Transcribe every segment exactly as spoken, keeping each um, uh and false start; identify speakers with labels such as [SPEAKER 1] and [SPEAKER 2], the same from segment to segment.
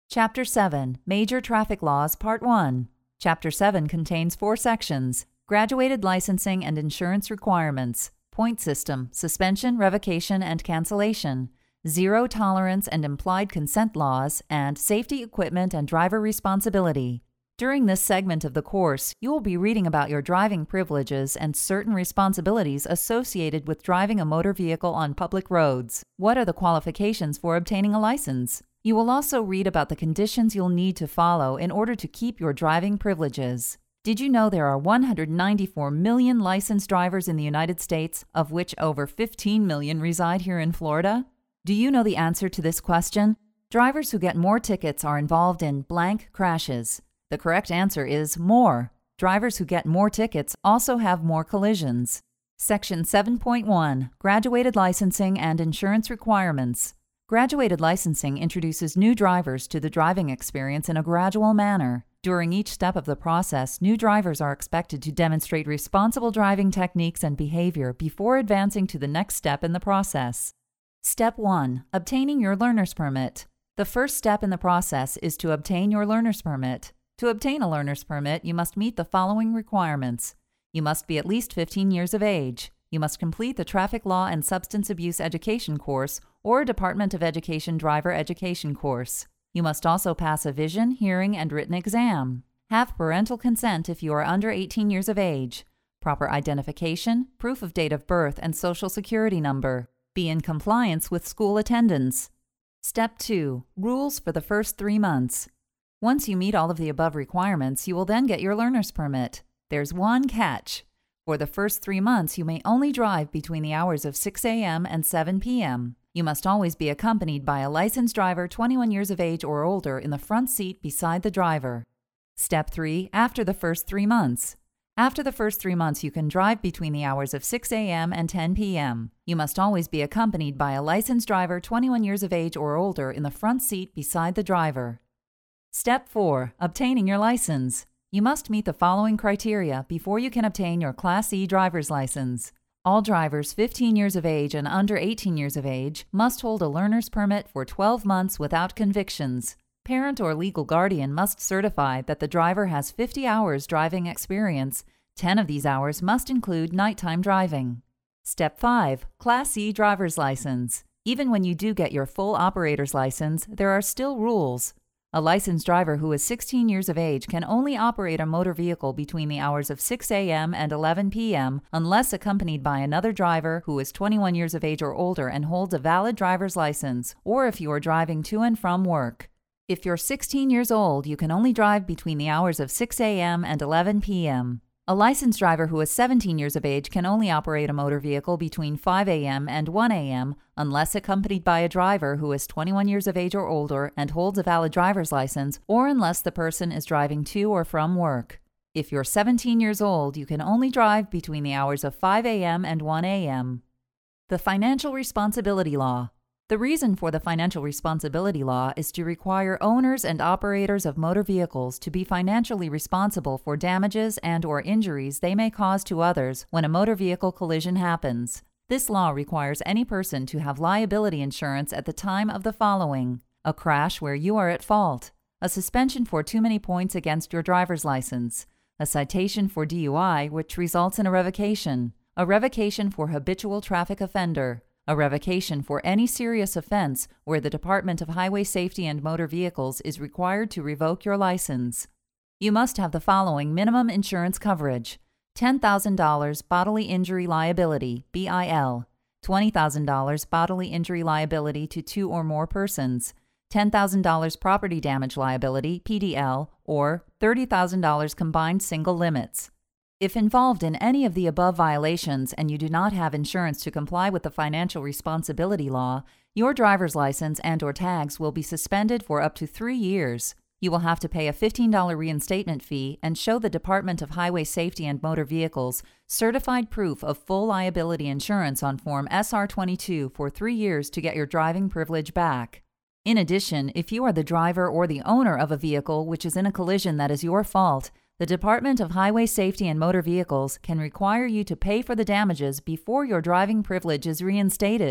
[SPEAKER 1] Chapter seven, Major Traffic Laws, Part one. Chapter seven contains four sections: graduated licensing and insurance requirements, point system, suspension, revocation, and cancellation, zero tolerance and implied consent laws, and safety equipment and driver responsibility. During this segment of the course, you will be reading about your driving privileges and certain responsibilities associated with driving a motor vehicle on public roads. What are the qualifications for obtaining a license? You will also read about the conditions you'll need to follow in order to keep your driving privileges. Did you know there are one hundred ninety-four million licensed drivers in the United States, of which over fifteen million reside here in Florida? Do you know the answer to this question? Drivers who get more tickets are involved in blank crashes. The correct answer is more. Drivers who get more tickets also have more collisions. Section seven point one, Graduated Licensing and Insurance Requirements. Graduated licensing introduces new drivers to the driving experience in a gradual manner. During each step of the process, new drivers are expected to demonstrate responsible driving techniques and behavior before advancing to the next step in the process. Step one. Obtaining your learner's permit. The first step in the process is to obtain your learner's permit. To obtain a learner's permit, you must meet the following requirements. You must be at least fifteen years of age. You must complete the Traffic Law and Substance Abuse Education course or Department of Education Driver Education course. You must also pass a vision, hearing, and written exam. Have parental consent if you are under eighteen years of age. Proper identification, proof of date of birth, and social security number. Be in compliance with school attendance. Step two. Rules for the first three months. Once you meet all of the above requirements, you will then get your learner's permit. There's one catch. For the first three months, you may only drive between the hours of six a.m. and seven p.m. You must always be accompanied by a licensed driver twenty-one years of age or older in the front seat beside the driver. Step three. After the first three months. After the first three months, you can drive between the hours of six a.m. and ten p.m. You must always be accompanied by a licensed driver twenty-one years of age or older in the front seat beside the driver. Step four. Obtaining your license. You must meet the following criteria before you can obtain your Class E driver's license. All drivers fifteen years of age and under eighteen years of age must hold a learner's permit for twelve months without convictions. Parent or legal guardian must certify that the driver has fifty hours driving experience. ten of these hours must include nighttime driving. Step five. Class E driver's license. Even when you do get your full operator's license, there are still rules. A licensed driver who is sixteen years of age can only operate a motor vehicle between the hours of six a.m. and eleven p.m. unless accompanied by another driver who is twenty-one years of age or older and holds a valid driver's license, or if you are driving to and from work. If you're sixteen years old, you can only drive between the hours of six a.m. and eleven p.m. A licensed driver who is seventeen years of age can only operate a motor vehicle between five a.m. and one a.m. unless accompanied by a driver who is twenty-one years of age or older and holds a valid driver's license, or unless the person is driving to or from work. If you're seventeen years old, you can only drive between the hours of five a.m. and one a.m. The Financial Responsibility Law. The reason for the Financial Responsibility Law is to require owners and operators of motor vehicles to be financially responsible for damages and or injuries they may cause to others when a motor vehicle collision happens. This law requires any person to have liability insurance at the time of the following: a crash where you are at fault, a suspension for too many points against your driver's license, a citation for D U I which results in a revocation, a revocation for habitual traffic offender, a revocation for any serious offense where the Department of Highway Safety and Motor Vehicles is required to revoke your license. You must have the following minimum insurance coverage: ten thousand dollars bodily injury liability, B I L, twenty thousand dollars bodily injury liability to two or more persons, ten thousand dollars property damage liability, P D L, or thirty thousand dollars combined single limits. If involved in any of the above violations and you do not have insurance to comply with the Financial Responsibility Law, your driver's license and or tags will be suspended for up to three years. You will have to pay a fifteen dollars reinstatement fee and show the Department of Highway Safety and Motor Vehicles certified proof of full liability insurance on Form S R twenty-two for three years to get your driving privilege back. In addition, if you are the driver or the owner of a vehicle which is in a collision that is your fault, the Department of Highway Safety and Motor Vehicles can require you to pay for the damages before your driving privilege is reinstated.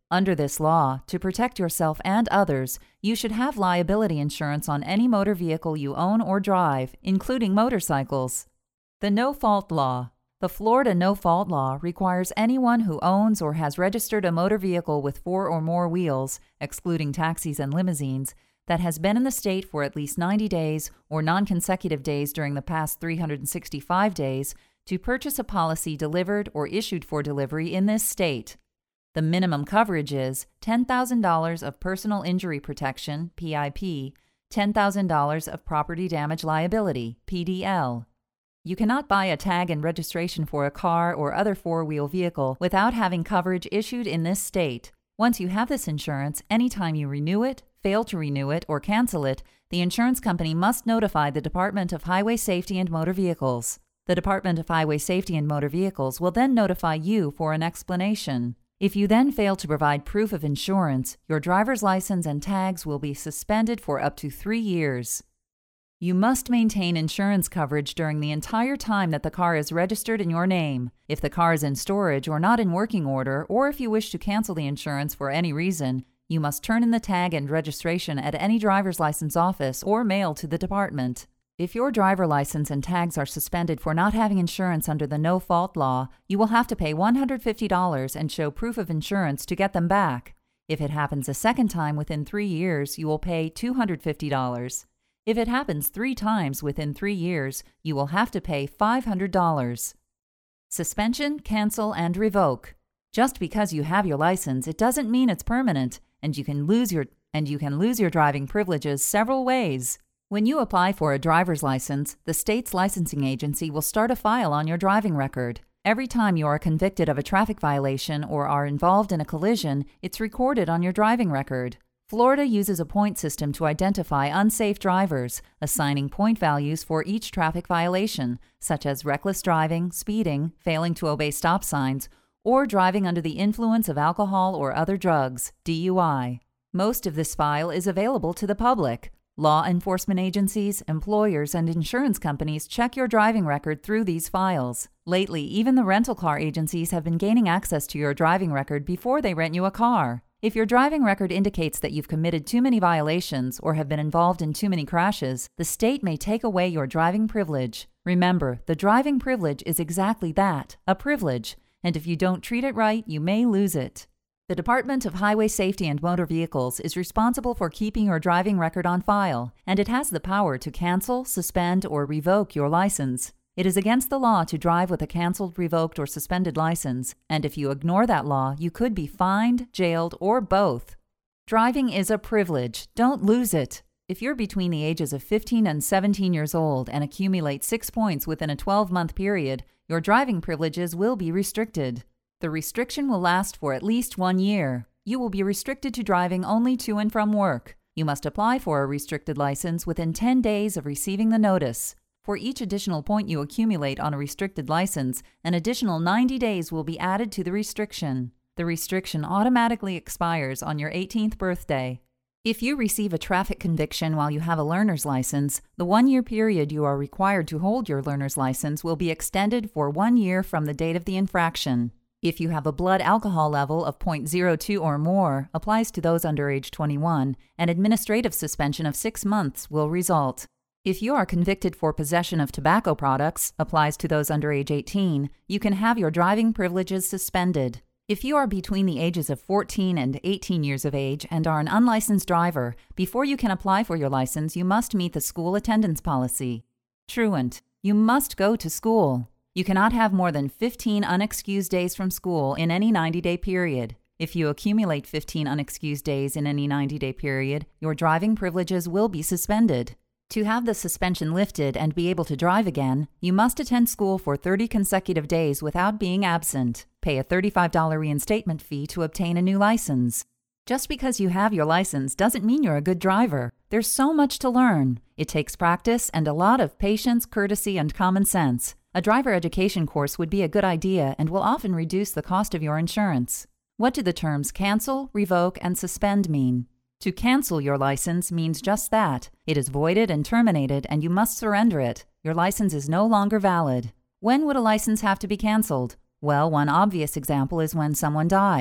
[SPEAKER 1] Under this law, to protect yourself and others, you should have liability insurance on any motor vehicle you own or drive, including motorcycles. The No-Fault Law. The Florida No-Fault Law requires anyone who owns or has registered a motor vehicle with four or more wheels, excluding taxis and limousines, that has been in the state for at least ninety days or non-consecutive days during the past three hundred sixty-five days to purchase a policy delivered or issued for delivery in this state. The minimum coverage is ten thousand dollars of personal injury protection, P I P, ten thousand dollars of property damage liability, P D L. You cannot buy a tag and registration for a car or other four-wheel vehicle without having coverage issued in this state. Once you have this insurance, anytime you renew it, fail to renew it, or cancel it, the insurance company must notify the Department of Highway Safety and Motor Vehicles. The Department of Highway Safety and Motor Vehicles will then notify you for an explanation. If you then fail to provide proof of insurance, your driver's license and tags will be suspended for up to three years. You must maintain insurance coverage during the entire time that the car is registered in your name. If the car is in storage or not in working order, or if you wish to cancel the insurance for any reason, you must turn in the tag and registration at any driver's license office or mail to the department. If your driver license and tags are suspended for not having insurance under the No-Fault Law, you will have to pay one hundred fifty dollars and show proof of insurance to get them back. If it happens a second time within three years, you will pay two hundred fifty dollars. If it happens three times within three years, you will have to pay five hundred dollars. Suspension, cancel, and revoke. Just because you have your license, it doesn't mean it's permanent, and you can lose your and you can lose your driving privileges several ways. When you apply for a driver's license, the state's licensing agency will start a file on your driving record. Every time you are convicted of a traffic violation or are involved in a collision, it's recorded on your driving record. Florida uses a point system to identify unsafe drivers, assigning point values for each traffic violation, such as reckless driving, speeding, failing to obey stop signs, or driving under the influence of alcohol or other drugs, D U I. Most of this file is available to the public. Law enforcement agencies, employers, and insurance companies check your driving record through these files. Lately, even the rental car agencies have been gaining access to your driving record before they rent you a car. If your driving record indicates that you've committed too many violations or have been involved in too many crashes, the state may take away your driving privilege. Remember, the driving privilege is exactly that, a privilege, and if you don't treat it right, you may lose it. The Department of Highway Safety and Motor Vehicles is responsible for keeping your driving record on file, and it has the power to cancel, suspend, or revoke your license. It is against the law to drive with a canceled, revoked, or suspended license, and if you ignore that law, you could be fined, jailed, or both. Driving is a privilege. Don't lose it. If you're between the ages of fifteen and seventeen years old and accumulate six points within a twelve-month period, your driving privileges will be restricted. The restriction will last for at least one year. You will be restricted to driving only to and from work. You must apply for a restricted license within ten days of receiving the notice. For each additional point you accumulate on a restricted license, an additional ninety days will be added to the restriction. The restriction automatically expires on your eighteenth birthday. If you receive a traffic conviction while you have a learner's license, the one-year period you are required to hold your learner's license will be extended for one year from the date of the infraction. If you have a blood alcohol level of zero point zero two or more, applies to those under age twenty-one, an administrative suspension of six months will result. If you are convicted for possession of tobacco products, applies to those under age eighteen, you can have your driving privileges suspended. If you are between the ages of fourteen and eighteen years of age and are an unlicensed driver, before you can apply for your license, you must meet the school attendance policy. Truant, you must go to school. You cannot have more than fifteen unexcused days from school in any ninety-day period. If you accumulate fifteen unexcused days in any ninety-day period, your driving privileges will be suspended. To have the suspension lifted and be able to drive again, you must attend school for thirty consecutive days without being absent. Pay a thirty-five dollars reinstatement fee to obtain a new license. Just because you have your license doesn't mean you're a good driver. There's so much to learn. It takes practice and a lot of patience, courtesy, and common sense. A driver education course would be a good idea and will often reduce the cost of your insurance. What do the terms cancel, revoke, and suspend mean? To cancel your license means just that. It is voided and terminated, and you must surrender it. Your license is no longer valid. When would a license have to be canceled? Well, one obvious example is when someone dies.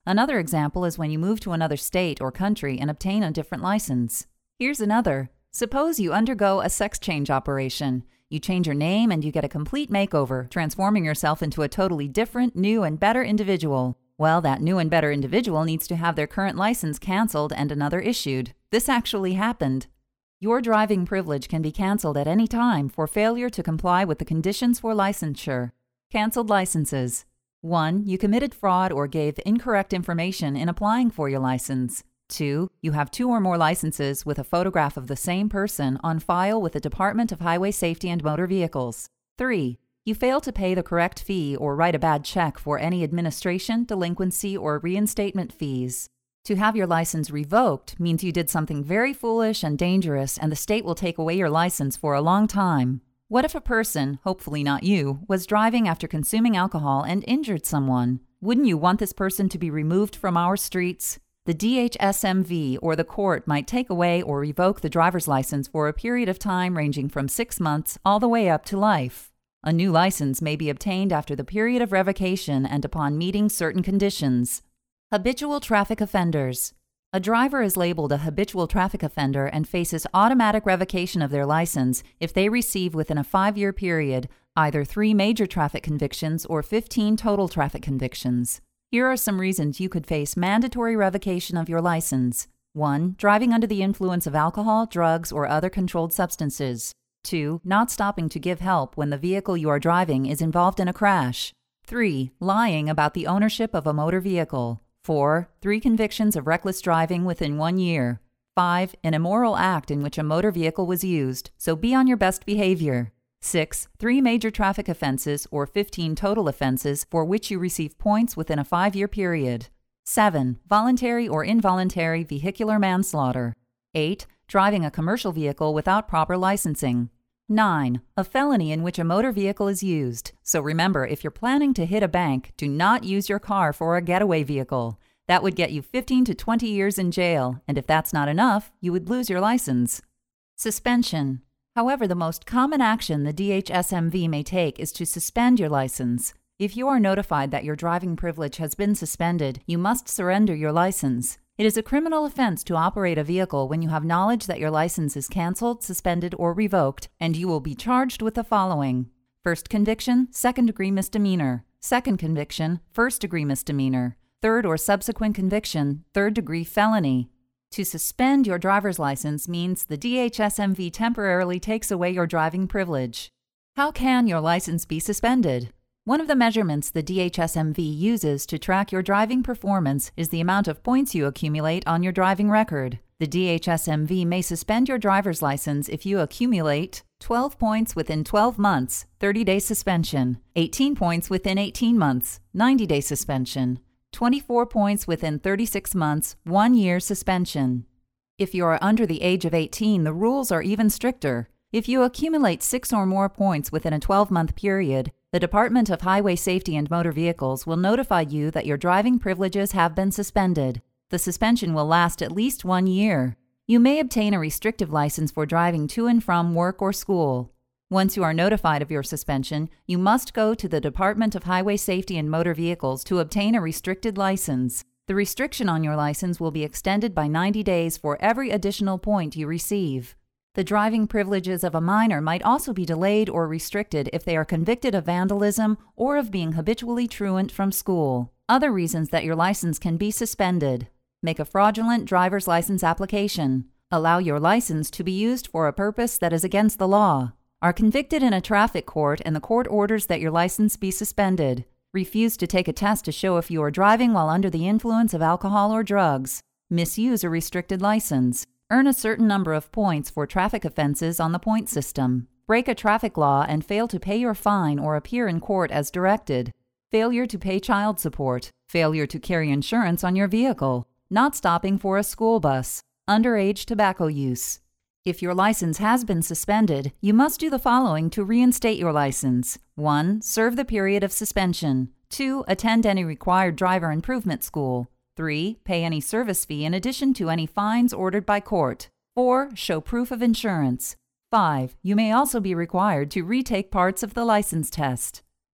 [SPEAKER 1] Another example is when you move to another state or country and obtain a different license. Here's another. Suppose you undergo a sex change operation. You change your name and you get a complete makeover, transforming yourself into a totally different, new, and better individual. Well, that new and better individual needs to have their current license canceled and another issued. This actually happened. Your driving privilege can be canceled at any time for failure to comply with the conditions for licensure. Canceled licenses. one. You committed fraud or gave incorrect information in applying for your license. two. You have two or more licenses with a photograph of the same person on file with the Department of Highway Safety and Motor Vehicles. three. You fail to pay the correct fee or write a bad check for any administration, delinquency, or reinstatement fees. To have your license revoked means you did something very foolish and dangerous, and the state will take away your license for a long time. What if a person, hopefully not you, was driving after consuming alcohol and injured someone? Wouldn't you want this person to be removed from our streets? The D H S M V or the court might take away or revoke the driver's license for a period of time ranging from six months all the way up to life. A new license may be obtained after the period of revocation and upon meeting certain conditions. Habitual traffic offenders. A driver is labeled a habitual traffic offender and faces automatic revocation of their license if they receive within a five-year period either three major traffic convictions or fifteen total traffic convictions. Here are some reasons you could face mandatory revocation of your license. one. Driving under the influence of alcohol, drugs, or other controlled substances. two. Not stopping to give help when the vehicle you are driving is involved in a crash. three. Lying about the ownership of a motor vehicle. four. Three convictions of reckless driving within one year. five. An immoral act in which a motor vehicle was used, so be on your best behavior. six. Three major traffic offenses or fifteen total offenses for which you receive points within a five-year period. seven. Voluntary or involuntary vehicular manslaughter. eight. Driving a commercial vehicle without proper licensing. nine. A felony in which a motor vehicle is used. So remember, if you're planning to hit a bank, do not use your car for a getaway vehicle. That would get you fifteen to twenty years in jail, and if that's not enough, you would lose your license. Suspension. However, the most common action the D H S M V may take is to suspend your license. If you are notified that your driving privilege has been suspended, you must surrender your license. It is a criminal offense to operate a vehicle when you have knowledge that your license is canceled, suspended, or revoked, and you will be charged with the following. First conviction, second-degree misdemeanor. Second conviction, first-degree misdemeanor. Third or subsequent conviction, third-degree felony. To suspend your driver's license means the D H S M V temporarily takes away your driving privilege. How can your license be suspended? One of the measurements the D H S M V uses to track your driving performance is the amount of points you accumulate on your driving record. The D H S M V may suspend your driver's license if you accumulate twelve points within twelve months, thirty-day suspension, eighteen points within eighteen months, ninety-day suspension, twenty-four points within thirty-six months, one year suspension. If you are under the age of eighteen, the rules are even stricter. If you accumulate six or more points within a twelve-month period, the Department of Highway Safety and Motor Vehicles will notify you that your driving privileges have been suspended. The suspension will last at least one year. You may obtain a restrictive license for driving to and from work or school. Once you are notified of your suspension, you must go to the Department of Highway Safety and Motor Vehicles to obtain a restricted license. The restriction on your license will be extended by ninety days for every additional point you receive. The driving privileges of a minor might also be delayed or restricted if they are convicted of vandalism or of being habitually truant from school. Other reasons that your license can be suspended. Make a fraudulent driver's license application. Allow your license to be used for a purpose that is against the law. Are convicted in a traffic court and the court orders that your license be suspended. Refuse to take a test to show if you are driving while under the influence of alcohol or drugs. Misuse a restricted license. Earn a certain number of points for traffic offenses on the point system. Break a traffic law and fail to pay your fine or appear in court as directed. Failure to pay child support. Failure to carry insurance on your vehicle. Not stopping for a school bus. Underage tobacco use. If your license has been suspended, you must do the following to reinstate your license. one. Serve the period of suspension. two. Attend any required driver improvement school. three. Pay any service fee in addition to any fines ordered by court. four. Show proof of insurance. five. You may also be required to retake parts of the license test.